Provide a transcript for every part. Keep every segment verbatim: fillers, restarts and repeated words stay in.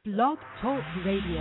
Blog Talk Radio.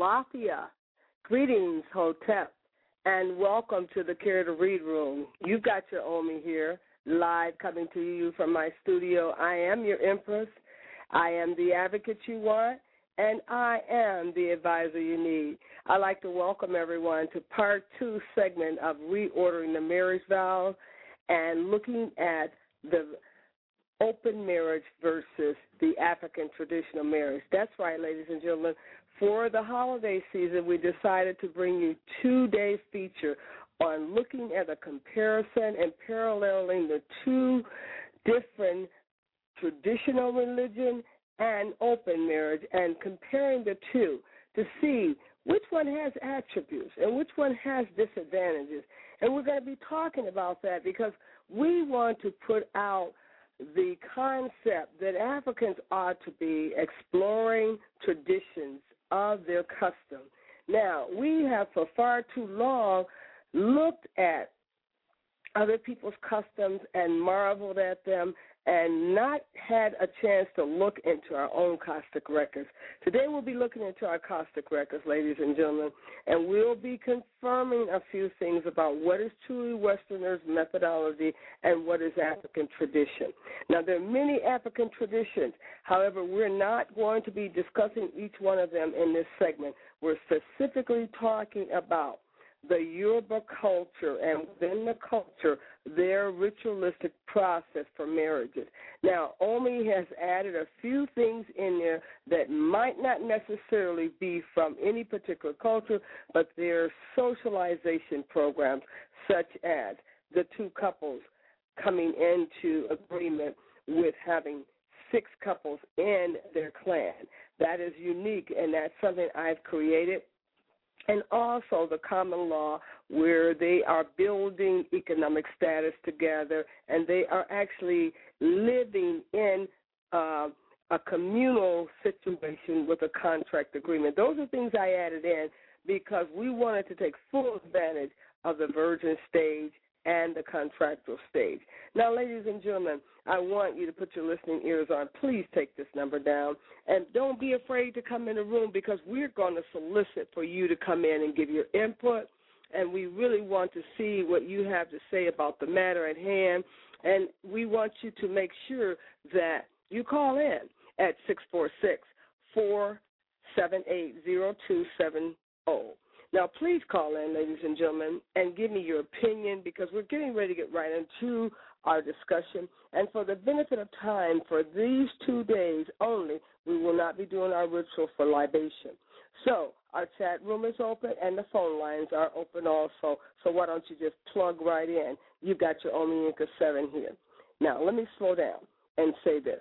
Mafia. Greetings, Hotep, and welcome to the Care to Read Room. You've got your Omi here, live coming to you from my studio. I am your Empress. I am the advocate you want, and I am the advisor you need. I'd like to welcome everyone to part two segment of Reordering the Marriage Vows and looking at the open marriage versus the African traditional marriage. That's right, ladies and gentlemen. For the holiday season, we decided to bring you a two-day feature on looking at a comparison and paralleling the two different traditional religion and open marriage and comparing the two to see which one has attributes and which one has disadvantages. And we're going to be talking about that because we want to put out the concept that Africans ought to be exploring traditions of their custom. Now, we have for far too long looked at other people's customs and marveled at them and not had a chance to look into our own Coptic records. Today we'll be looking into our Coptic records, ladies and gentlemen, and we'll be confirming a few things about what is truly Westerners' methodology and what is African tradition. Now, there are many African traditions. However, we're not going to be discussing each one of them in this segment. We're specifically talking about the Yoruba culture, and within the culture, their ritualistic process for marriages. Now, Omi has added a few things in there that might not necessarily be from any particular culture, but their socialization programs, such as the two couples coming into agreement with having six couples in their clan. That is unique, and that's something I've created. And also the common law where they are building economic status together and they are actually living in uh, a communal situation with a contract agreement. Those are things I added in because we wanted to take full advantage of the virgin stage and the contractual stage. Now, ladies and gentlemen, I want you to put your listening ears on. Please take this number down, and don't be afraid to come in the room because we're going to solicit for you to come in and give your input, and we really want to see what you have to say about the matter at hand, and we want you to make sure that you call in at six four six, four seven eight, zero two seven zero. Now, please call in, ladies and gentlemen, and give me your opinion because we're getting ready to get right into our discussion. And for the benefit of time, for these two days only, we will not be doing our ritual for libation. So our chat room is open and the phone lines are open also. So why don't you just plug right in? You've got your Omi Inca seven here. Now, let me slow down and say this.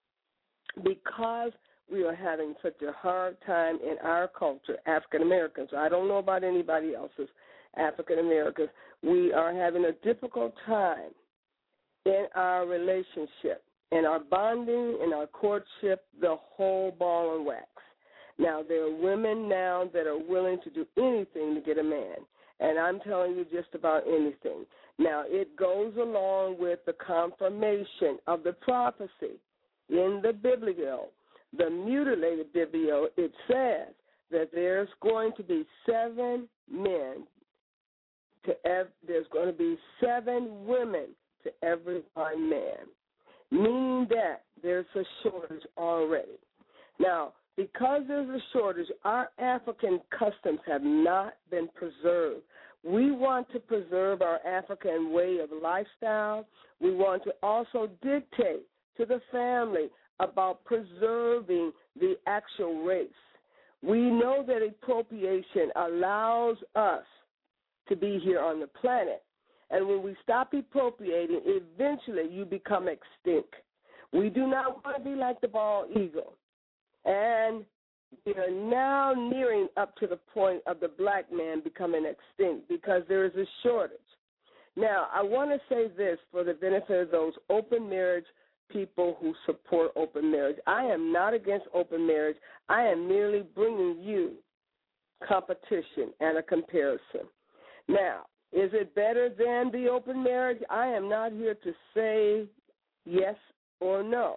Because we are having such a hard time in our culture, African Americans. I don't know about anybody else's African Americans. We are having a difficult time in our relationship, in our bonding, in our courtship, the whole ball and wax. Now, there are women now that are willing to do anything to get a man, and I'm telling you just about anything. Now, it goes along with the confirmation of the prophecy in the Biblio. The mutilated Biblio, it says that there's going to be seven men to ev- there's going to be seven women to every one man, meaning that there's a shortage already. Now, because there's a shortage, our African customs have not been preserved. We want to preserve our African way of lifestyle. We want to also dictate to the family about preserving the actual race. We know that appropriation allows us to be here on the planet. And when we stop appropriating, eventually you become extinct. We do not want to be like the bald eagle. And we are now nearing up to the point of the black man becoming extinct because there is a shortage. Now, I want to say this for the benefit of those open marriage people who support open marriage. I am not against open marriage. I am merely bringing you competition and a comparison. Now, is it better than the open marriage? I am not here to say yes or no.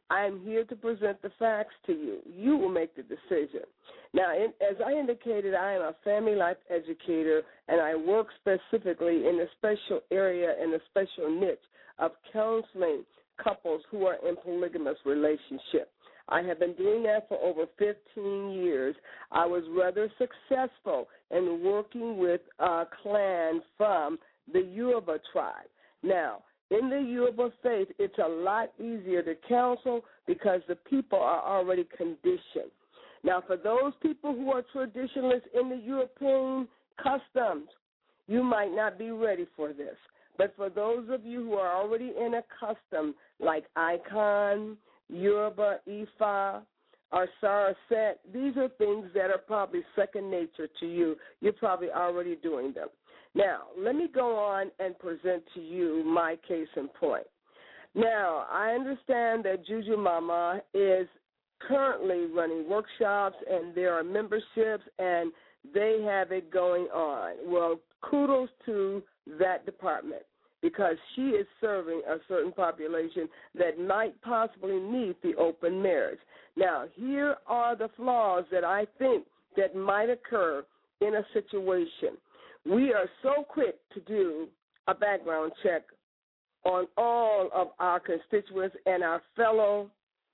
I am here to present the facts to you. You will make the decision. Now, in, as I indicated, I am a family life educator, and I work specifically in a special area and a special niche of counseling couples who are in polygamous relationships. I have been doing that for over fifteen years. I was rather successful in working with a clan from the Yoruba tribe. Now, in the Yoruba faith, it's a lot easier to counsel because the people are already conditioned. Now, for those people who are traditionalists in the European customs, you might not be ready for this. But for those of you who are already in a custom like Icon, Yoruba, Ifa, or Saraset, these are things that are probably second nature to you. You're probably already doing them. Now, let me go on and present to you my case in point. Now, I understand that Juju Mama is currently running workshops, and there are memberships, and they have it going on. Well, kudos to that department, because she is serving a certain population that might possibly need the open marriage. Now, here are the flaws that I think that might occur in a situation. We are so quick to do a background check on all of our constituents and our fellow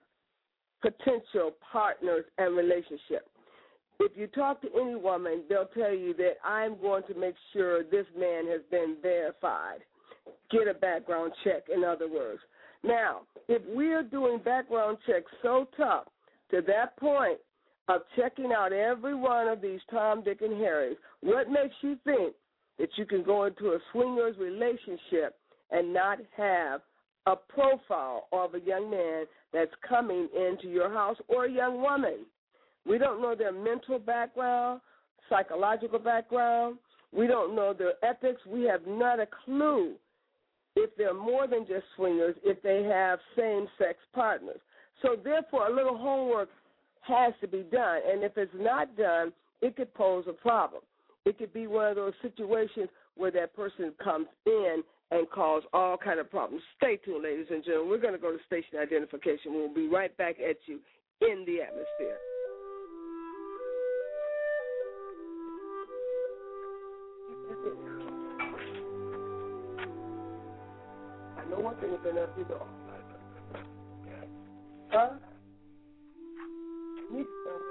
potential partners and relationships. If you talk to any woman, they'll tell you that I'm going to make sure this man has been verified. Get a background check, in other words. Now, if we are doing background checks so tough to that point of checking out every one of these Tom, Dick, and Harrys, what makes you think that you can go into a swingers relationship and not have a profile of a young man that's coming into your house, or a young woman? We don't know their mental background, psychological background. We don't know their ethics. We have not a clue if they're more than just swingers, if they have same-sex partners. So, therefore, a little homework has to be done. And if it's not done, it could pose a problem. It could be one of those situations where that person comes in and cause all kind of problems. Stay tuned, ladies and gentlemen. We're going to go to station identification. We'll be right back at you in the atmosphere. I know one thing has been up your door. Huh? Me?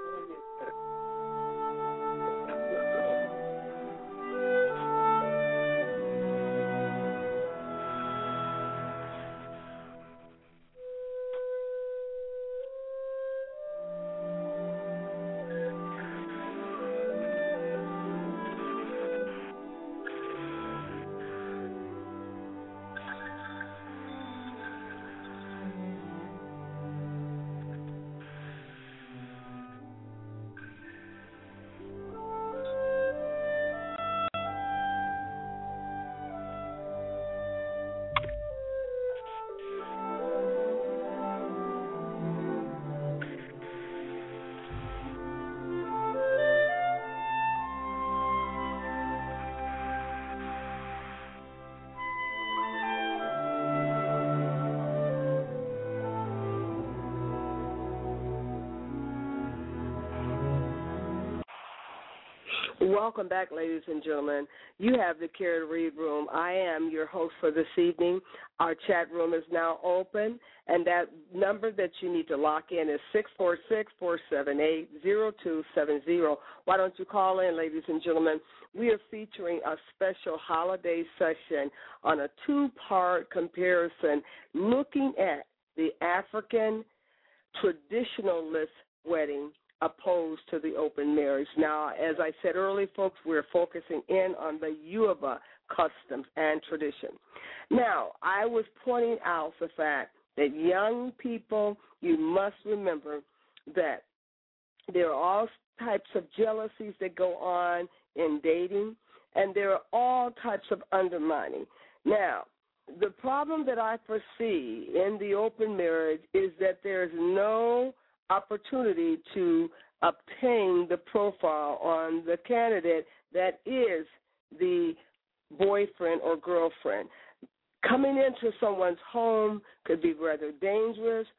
Welcome back, ladies and gentlemen. You have the Care to Read Room. I am your host for this evening. Our chat room is now open, and that number that you need to lock in is six four six, four seven eight, zero two seven zero. Why don't you call in, ladies and gentlemen? We are featuring a special holiday session on a two-part comparison looking at the African traditionalist wedding opposed to the open marriage. Now, as I said earlier, folks, we're focusing in on the Yoruba customs and tradition. Now, I was pointing out the fact that young people, you must remember that there are all types of jealousies that go on in dating, and there are all types of undermining. Now, the problem that I foresee in the open marriage is that there is no opportunity to obtain the profile on the candidate that is the boyfriend or girlfriend. Coming into someone's home could be rather dangerous.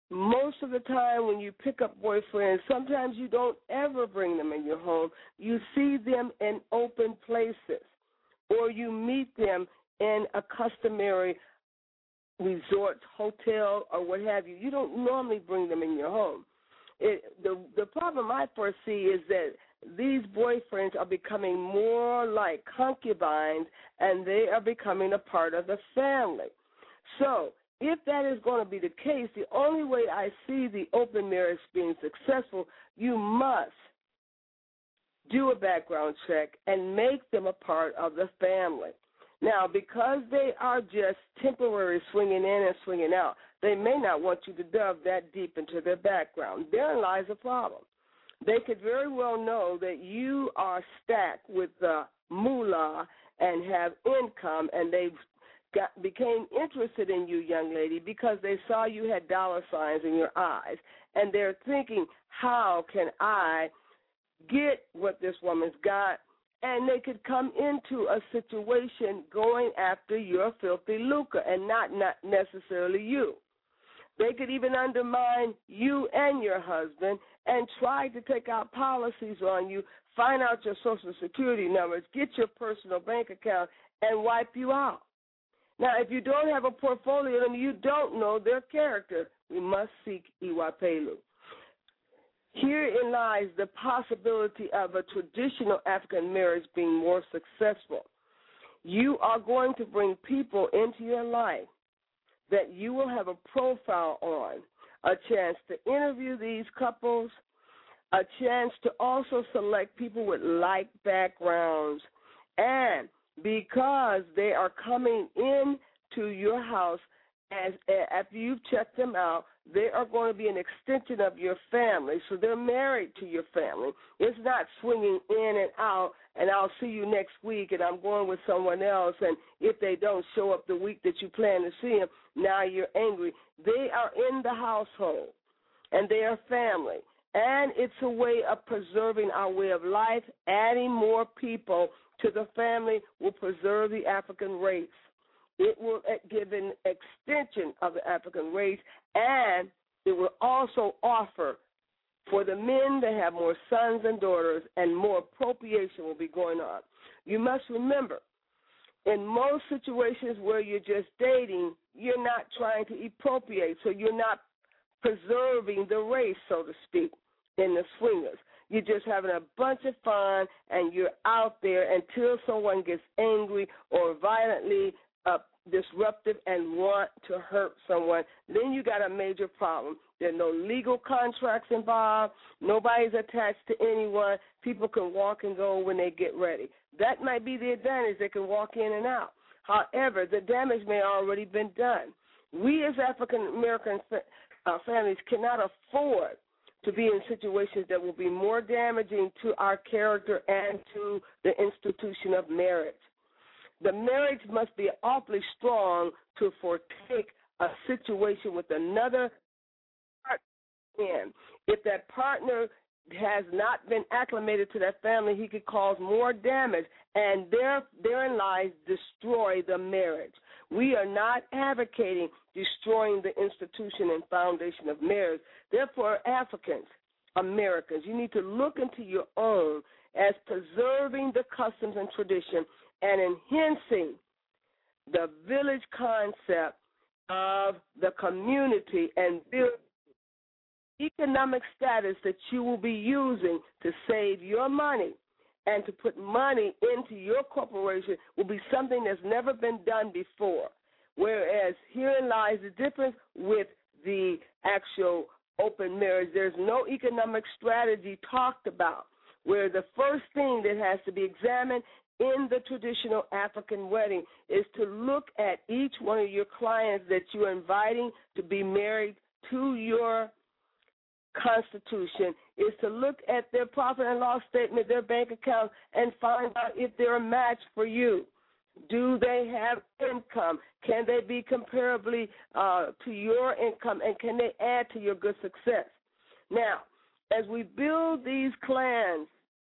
most of the time when you pick up boyfriends, sometimes you don't ever bring them in your home. You see them in open places, or you meet them in a customary resort, hotel, or what have you. You don't normally bring them in your home. It, the the problem I foresee is that these boyfriends are becoming more like concubines, and they are becoming a part of the family. So if that is going to be the case, the only way I see the open marriage being successful, you must do a background check and make them a part of the family. Now, because they are just temporary swinging in and swinging out, they may not want you to delve that deep into their background. Therein lies a problem. They could very well know that you are stacked with the moolah and have income, and they got, became interested in you, young lady, because they saw you had dollar signs in your eyes, and they're thinking, how can I get what this woman's got? And they could come into a situation going after your filthy lucre and not, not necessarily you. They could even undermine you and your husband and try to take out policies on you, find out your Social Security numbers, get your personal bank account, and wipe you out. Now, if you don't have a portfolio and you don't know their character, we must seek Iwapelu. Herein lies the possibility of a traditional African marriage being more successful. You are going to bring people into your life that you will have a profile on, a chance to interview these couples, a chance to also select people with like backgrounds, and because they are coming into your house as after you've checked them out, they are going to be an extension of your family, so they're married to your family. It's not swinging in and out, and I'll see you next week, and I'm going with someone else, and if they don't show up the week that you plan to see them, now you're angry. They are in the household, and they are family, and it's a way of preserving our way of life. Adding more people to the family will preserve the African race. It will give an extension of the African race, and it will also offer for the men to have more sons and daughters, and more appropriation will be going on. You must remember, in most situations where you're just dating, you're not trying to appropriate, so you're not preserving the race, so to speak, in the swingers. You're just having a bunch of fun, and you're out there until someone gets angry or violently Uh, disruptive and want to hurt someone. Then you got a major problem. There are no legal contracts involved. Nobody's attached to anyone. People can walk and go when they get ready. That might be the advantage. They can walk in and out. However, the damage may already been done. We as African-American uh, families cannot afford to be in situations that will be more damaging to our character and to the institution of marriage. The marriage must be awfully strong to foretake a situation with another partner. If that partner has not been acclimated to that family, he could cause more damage, and there, therein lies destroy the marriage. We are not advocating destroying the institution and foundation of marriage. Therefore, Africans, Americans, you need to look into your own as preserving the customs and tradition and enhancing the village concept of the community and build economic status that you will be using to save your money and to put money into your corporation will be something that's never been done before. Whereas herein lies the difference with the actual open marriage. There's no economic strategy talked about, where the first thing that has to be examined in the traditional African wedding is to look at each one of your clients that you're inviting to be married to your constitution, is to look at their profit and loss statement, their bank account, and find out if they're a match for you. Do they have income? Can they be comparably uh, to your income, and can they add to your good success? Now, as we build these clans,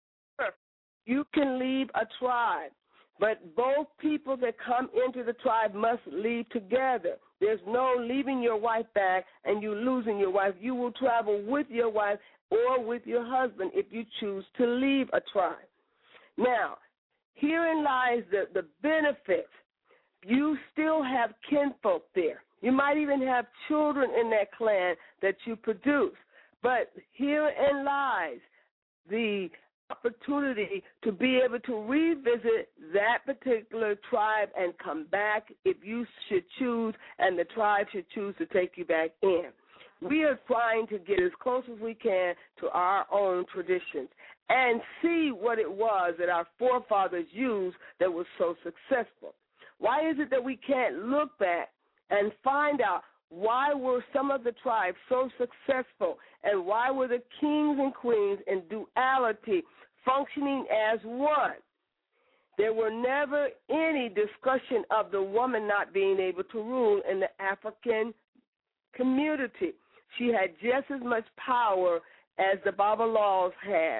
you can leave a tribe, but both people that come into the tribe must leave together. There's no leaving your wife back and you losing your wife. You will travel with your wife or with your husband if you choose to leave a tribe. Now, herein lies the, the benefit. You still have kinfolk there. You might even have children in that clan that you produce. But herein lies the opportunity to be able to revisit that particular tribe and come back if you should choose and the tribe should choose to take you back in. We are trying to get as close as we can to our own traditions and see what it was that our forefathers used that was so successful. Why is it that we can't look back and find out why were some of the tribes so successful and why were the kings and queens in duality functioning as one? There were never any discussion of the woman not being able to rule in the African community. She had just as much power as the Babalaws had.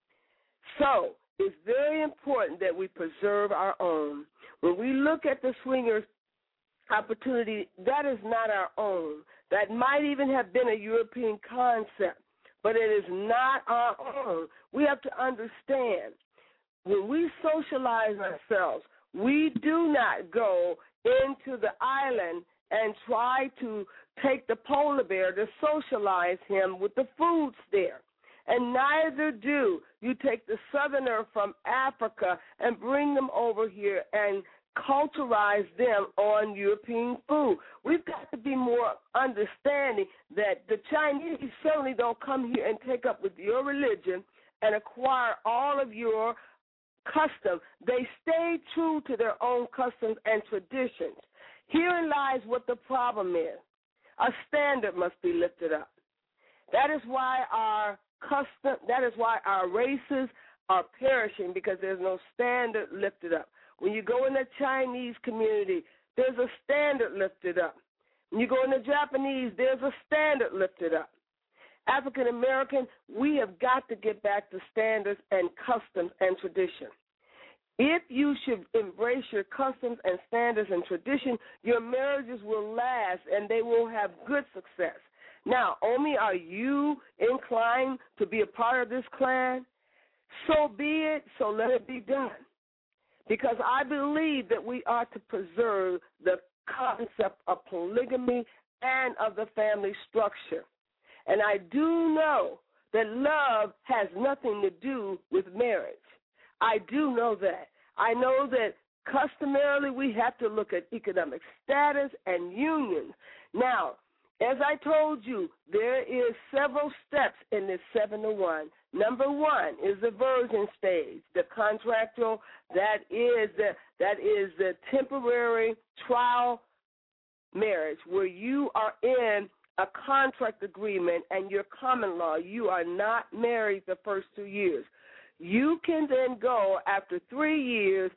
So it's very important that we preserve our own. When we look at the swingers opportunity, that is not our own. That might even have been a European concept, but it is not our own. We have to understand, when we socialize ourselves, we do not go into the island and try to take the polar bear to socialize him with the foods there. And neither do you take the southerner from Africa and bring them over here and culturize them on European food. We've got to be more understanding that the Chinese certainly don't come here and take up with your religion and acquire all of your customs. They stay true to their own customs and traditions. Herein lies what the problem is. A standard must be lifted up. That is why our custom, that is why our races are perishing, because there's no standard lifted up. When you go in the Chinese community, there's a standard lifted up. When you go in the Japanese, there's a standard lifted up. African American, we have got to get back to standards and customs and tradition. If you should embrace your customs and standards and tradition, your marriages will last and they will have good success. Now, Omi, are you inclined to be a part of this clan? So be it, so let it be done. Because I believe that we are to preserve the concept of polygamy and of the family structure. And I do know that love has nothing to do with marriage. I do know that. I know that customarily we have to look at economic status and unions. Now, as I told you, there is several steps in this seven to one. Number one is the virgin stage, the contractual. That is the that is the temporary trial marriage where you are in a contract agreement and your common law. You are not married the first two years. You can then go after three years,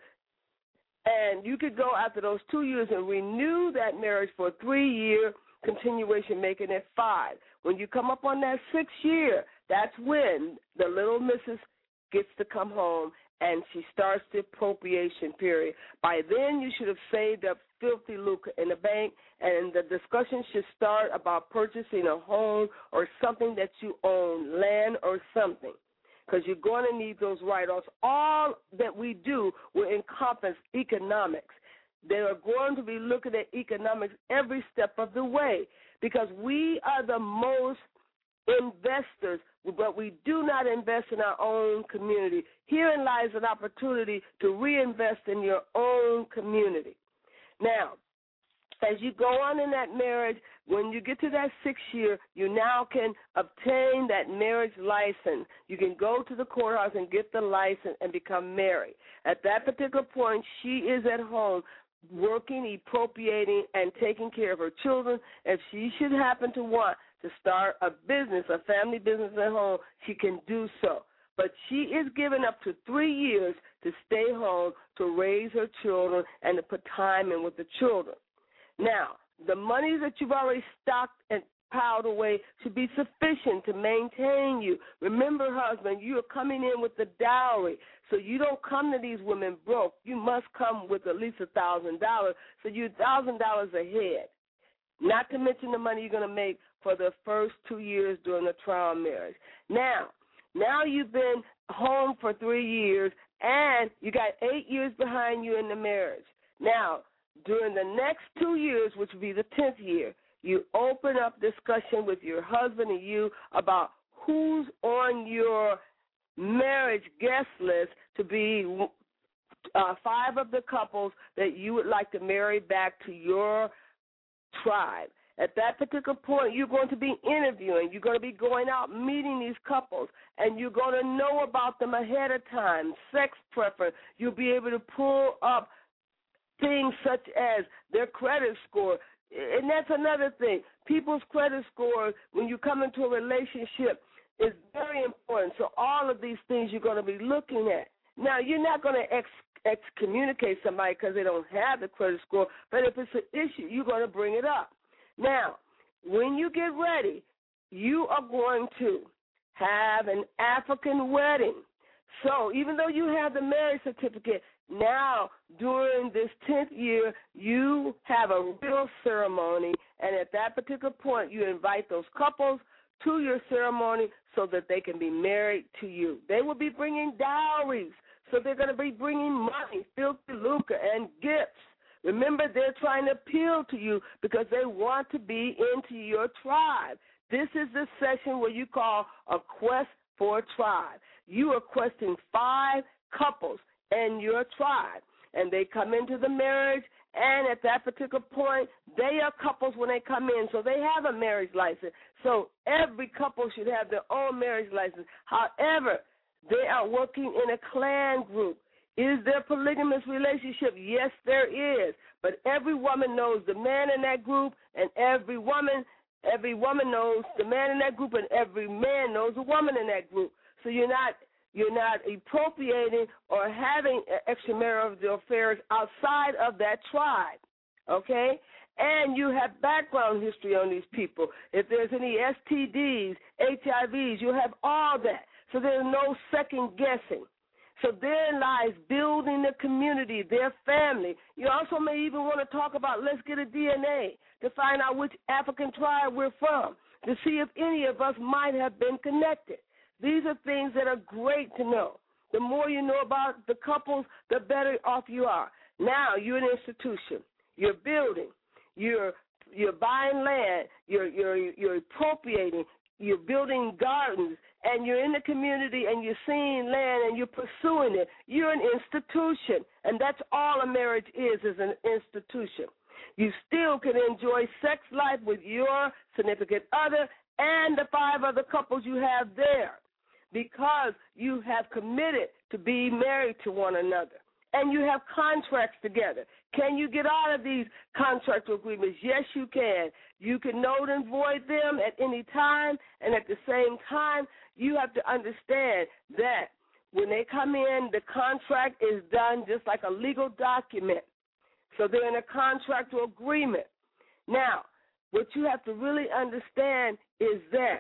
and you could go after those two years and renew that marriage for a three-year continuation, making it five. When you come up on that sixth year, that's when the little missus gets to come home and she starts the appropriation period. By then, you should have saved up filthy lucre in the bank, and the discussion should start about purchasing a home or something that you own, land or something, because you're going to need those write-offs. All that we do will encompass economics. They are going to be looking at economics every step of the way, because we are the most investors, but we do not invest in our own community. Herein lies an opportunity to reinvest in your own community. Now, as you go on in that marriage, when you get to that sixth year, you now can obtain that marriage license. You can go to the courthouse and get the license and become married. At that particular point, she is at home working, appropriating, and taking care of her children. If she should happen to want to start a business, a family business at home, she can do so. But she is given up to three years to stay home to raise her children and to put time in with the children. Now, the money that you've already stocked and piled away should be sufficient to maintain you. Remember, husband, you are coming in with the dowry, so you don't come to these women broke. You must come with at least one thousand dollars, so you're one thousand dollars ahead. not to mention the money you're going to make for the first two years during the trial marriage. Now, now you've been home for three years, and you got eight years behind you in the marriage. Now, during the next two years, which would be the tenth year, you open up discussion with your husband and you about who's on your marriage guest list to be uh, five of the couples that you would like to marry back to your tribe. At that particular point, you're going to be interviewing. You're going to be going out meeting these couples, and you're going to know about them ahead of time, sex preference. You'll be able to pull up things such as their credit score. And that's another thing. People's credit score, when you come into a relationship, is very important. So all of these things you're going to be looking at. Now, you're not going to ex- excommunicate somebody because they don't have the credit score, but if it's an issue, you're going to bring it up. Now, when you get ready, you are going to have an African wedding. So even though you have the marriage certificate, now during this tenth year, you have a real ceremony, and at that particular point, you invite those couples to your ceremony so that they can be married to you. They will be bringing dowries, so they're going to be bringing money, filthy lucre, and gifts. Remember, they're trying to appeal to you because they want to be into your tribe. This is the session where you call a quest for a tribe. You are questing five couples in your tribe, and they come into the marriage, and at that particular point, they are couples when they come in, so they have a marriage license. So every couple should have their own marriage license. However, they are working in a clan group. Is there a polygamous relationship? Yes, there is. But every woman knows the man in that group, and every woman, every woman knows the man in that group, and every man knows the woman in that group. So you're not you're not appropriating or having extramarital affairs outside of that tribe, okay? And you have background history on these people. If there's any S T Ds, H I Vs, you have all that. So there's no second guessing. So therein lies building the community, their family. You also may even want to talk about, let's get a D N A to find out which African tribe we're from, to see if any of us might have been connected. These are things that are great to know. The more you know about the couples, the better off you are. Now you're an institution. You're building. You're you're buying land. You're you're you're appropriating. You're building gardens, and you're in the community, and you're seeing land, and you're pursuing it. You're an institution, and that's all a marriage is, is an institution. You still can enjoy sex life with your significant other and the five other couples you have there because you have committed to be married to one another, and you have contracts together. Can you get out of these contract agreements? Yes, you can. You can note and void them at any time, and at the same time, you have to understand that when they come in, the contract is done just like a legal document. So they're in a contractual agreement. Now, what you have to really understand is that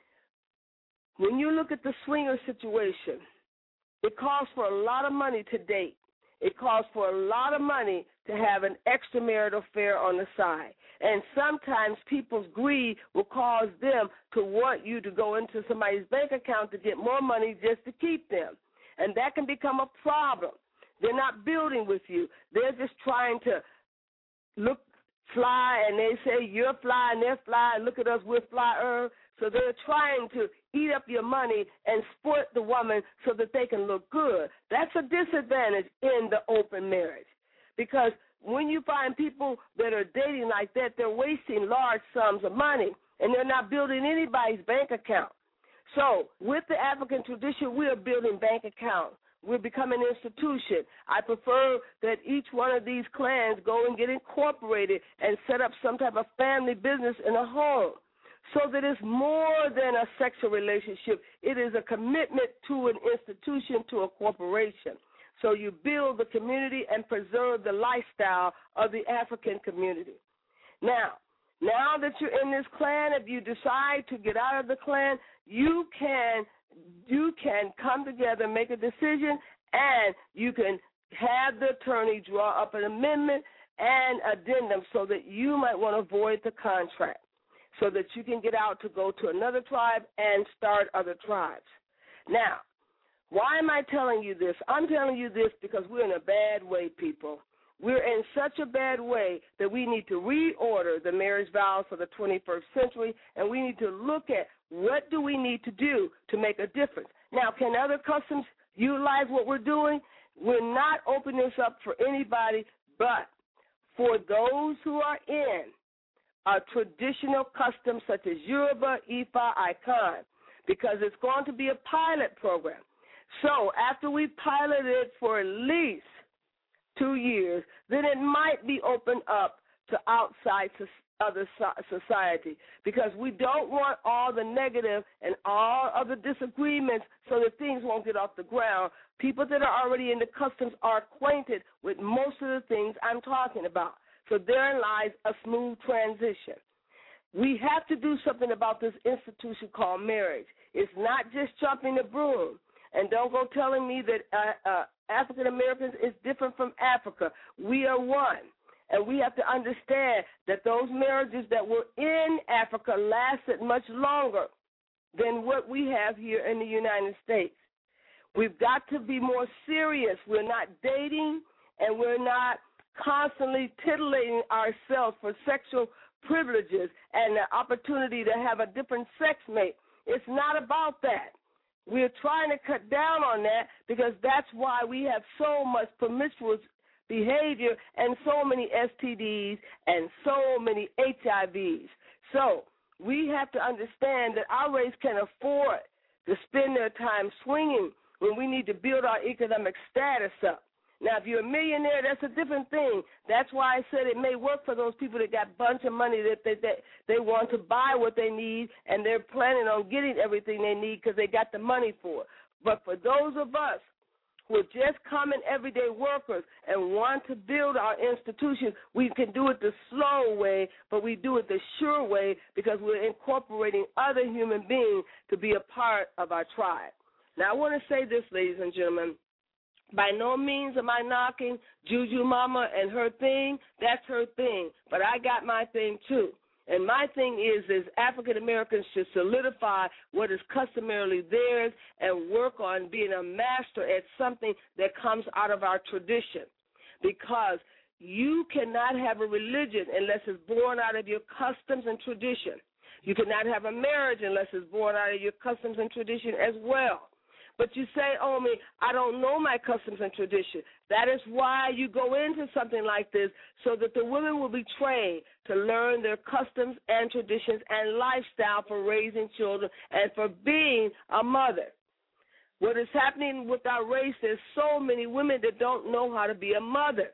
when you look at the swinger situation, it costs for a lot of money to date. It costs for a lot of money to have an extramarital affair on the side. And sometimes people's greed will cause them to want you to go into somebody's bank account to get more money just to keep them. And that can become a problem. They're not building with you. They're just trying to look fly, and they say you're fly and they're fly, and look at us, we're flyer. So they're trying to eat up your money and sport the woman so that they can look good. That's a disadvantage in the open marriage because when you find people that are dating like that, they're wasting large sums of money, and they're not building anybody's bank account. So with the African tradition, we are building bank accounts. We're becoming an institution. I prefer that each one of these clans go and get incorporated and set up some type of family business in a home so that it's more than a sexual relationship. It is a commitment to an institution, to a corporation. So you build the community and preserve the lifestyle of the African community. Now, now that you're in this clan, if you decide to get out of the clan, you can you can come together, make a decision, and you can have the attorney draw up an amendment and addendum so that you might want to void the contract so that you can get out to go to another tribe and start other tribes. Now, why am I telling you this? I'm telling you this because we're in a bad way, people. We're in such a bad way that we need to reorder the marriage vows for the twenty-first century, and we need to look at what do we need to do to make a difference. Now, can other customs utilize what we're doing? We're not opening this up for anybody, but for those who are in a traditional custom such as Yoruba, Ifa, Ikan, because it's going to be a pilot program. So after we pilot it for at least two years, then it might be opened up to outside other society, because we don't want all the negative and all of the disagreements so that things won't get off the ground. People that are already in the customs are acquainted with most of the things I'm talking about. So therein lies a smooth transition. We have to do something about this institution called marriage. It's not just jumping the broom. And don't go telling me that uh, uh, African Americans is different from Africa. We are one. And we have to understand that those marriages that were in Africa lasted much longer than what we have here in the United States. We've got to be more serious. We're not dating, and we're not constantly titillating ourselves for sexual privileges and the opportunity to have a different sex mate. It's not about that. We're trying to cut down on that because that's why we have so much promiscuous behavior and so many S T Ds and so many H I Vs. So we have to understand that our race can afford to spend their time swinging when we need to build our economic status up. Now, if you're a millionaire, that's a different thing. That's why I said it may work for those people that got a bunch of money that they, that they want to buy what they need, and they're planning on getting everything they need because they got the money for it. But for those of us who are just common everyday workers and want to build our institutions, we can do it the slow way, but we do it the sure way because we're incorporating other human beings to be a part of our tribe. Now, I want to say this, ladies and gentlemen. By no means am I knocking Juju Mama and her thing. That's her thing. But I got my thing, too. And my thing is, is African Americans should solidify what is customarily theirs and work on being a master at something that comes out of our tradition. Because you cannot have a religion unless it's born out of your customs and tradition. You cannot have a marriage unless it's born out of your customs and tradition as well. But you say, oh, me, I don't know my customs and tradition. That is why you go into something like this, so that the women will be trained to learn their customs and traditions and lifestyle for raising children and for being a mother. What is happening with our race, there's so many women that don't know how to be a mother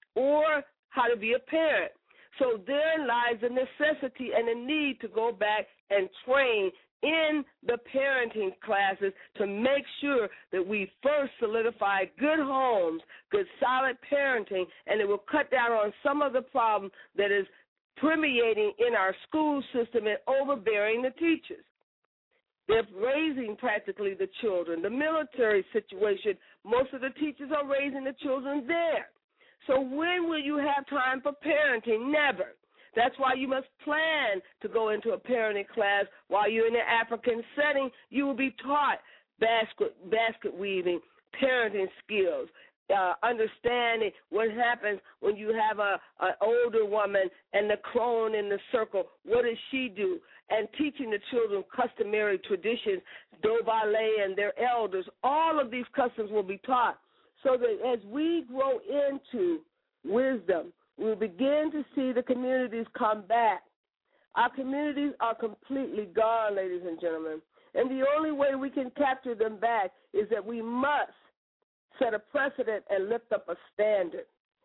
or how to be a parent. So therein lies the necessity and the need to go back and train in the parenting classes to make sure that we first solidify good homes, good solid parenting, and it will cut down on some of the problem that is permeating in our school system and overbearing the teachers. They're raising practically the children. The military situation, most of the teachers are raising the children there. So when will you have time for parenting? Never. That's why you must plan to go into a parenting class. While you're in an African setting, you will be taught basket, basket weaving, parenting skills, uh, understanding what happens when you have a an older woman and the crone in the circle. What does she do? And teaching the children customary traditions, do ballet and their elders. All of these customs will be taught so that as we grow into wisdom, we'll begin to see the communities come back. Our communities are completely gone, ladies and gentlemen. And the only way we can capture them back is that we must set a precedent and lift up a standard.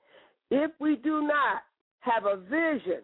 If we do not have a vision,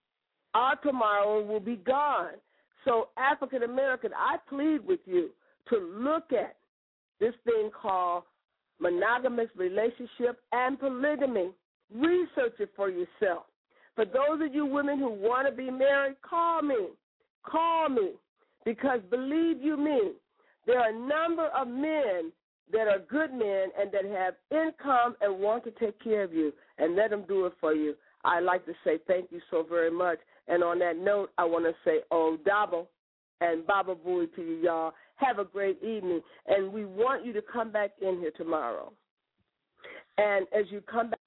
our tomorrow will be gone. So, African American, I plead with you to look at this thing called monogamous relationship and polygamy. Research it for yourself. For those of you women who want to be married, call me. Call me. Because believe you me, there are a number of men that are good men and that have income and want to take care of you. and let them do it for you. I'd like to say thank you so very much. And on that note, I want to say Odabo and Baba Booey to you, y'all. Have a great evening. And we want you to come back in here tomorrow. And as you come back,